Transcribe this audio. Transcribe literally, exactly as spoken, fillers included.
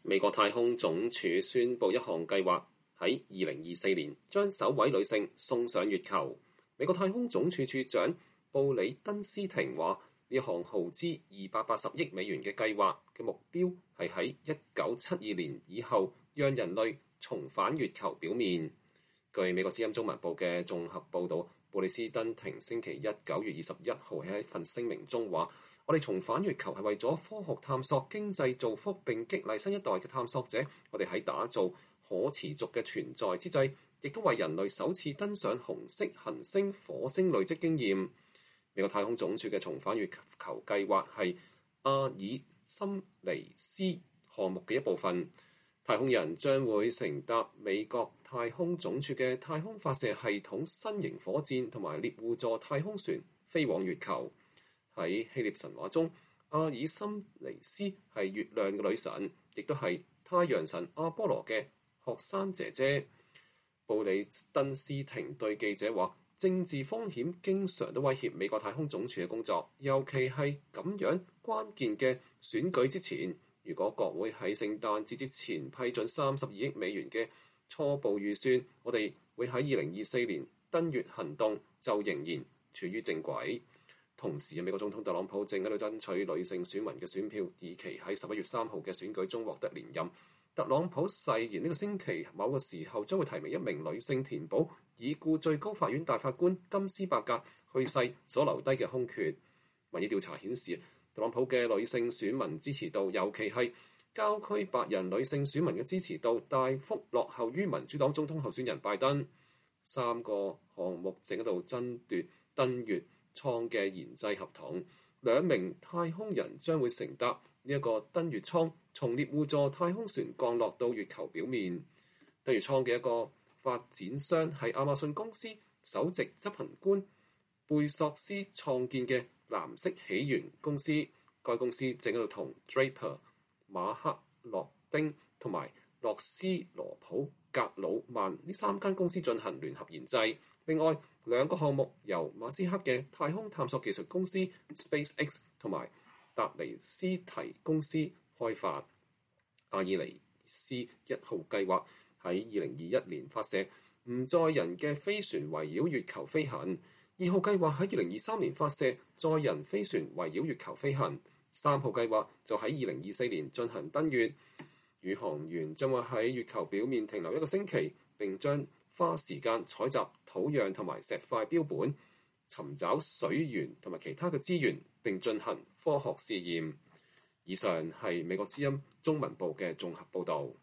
美國太空總署宣布一項計劃，喺二零二四年將首位女性送上月球。美國太空總署署長布里登斯廷話：呢項耗資二百八十億美元嘅計劃嘅目標係喺一九七二年以後，讓人類重返月球表面。據美國之音中文部嘅綜合報導，布里斯登廷星期一九月二十一號喺一份聲明中話：我哋重返月球係為咗科學探索、經濟造福並激勵新一代嘅探索者。我哋喺打造可持續嘅存在之際，亦都為人類首次登上紅色行星火星累積經驗。美國太空總署嘅重返月球計劃係阿爾森尼斯項目嘅一部分。太空人將會乘搭美國太空總署嘅太空發射系統新型火箭同埋獵戶座太空船飛往月球。喺希臘神話中，阿爾森尼斯係月亮嘅女神，亦都係太陽神阿波羅嘅學生姐姐。布里登斯廷對記者話：政治風險經常都威脅美國太空總署嘅工作，尤其係咁樣關鍵嘅選舉之前。如果國會喺聖誕節之前批准三十二億美元嘅初步預算，我哋會喺二零二四年登月行動就仍然處於正軌。同時，美國總統特朗普正喺度爭取女性選民嘅選票，以期喺十一月三號嘅選舉中獲得連任。特朗普誓言呢個星期某個時候將會提名一名女性填補已故最高法院大法官金斯伯格去世所留低嘅空缺。民意調查顯示，特朗普嘅女性選民支持度，尤其係郊區白人女性選民嘅支持度，大幅落後於民主黨總統候選人拜登。三個項目正喺度爭奪登月艙嘅研製合同，兩名太空人將會乘搭呢一個登月艙，從獵戶座太空船降落到月球表面。登月艙嘅一個發展商係亞馬遜公司首席執行官貝索斯創建嘅藍色起源公司。該公司正喺度同 Draper、馬克洛丁同埋洛斯羅普格魯曼呢三間公司進行聯合研製。另外兩個項目由馬斯克嘅太空探索技術公司 SpaceX 同埋達尼斯提公司開發。阿爾尼斯一號計劃喺二零二一年發射唔載人嘅飛船圍繞月球飛行。二號計劃喺二零二三年發射載人飛船圍繞月球飛行。三號計劃就喺二零二四年進行登月。宇航員將會喺月球表面停留一個星期，並將花時間採集土壤同埋石塊標本，尋找水源同埋其他嘅資源，並進行科學試驗。以上係美國之音中文部嘅綜合報導。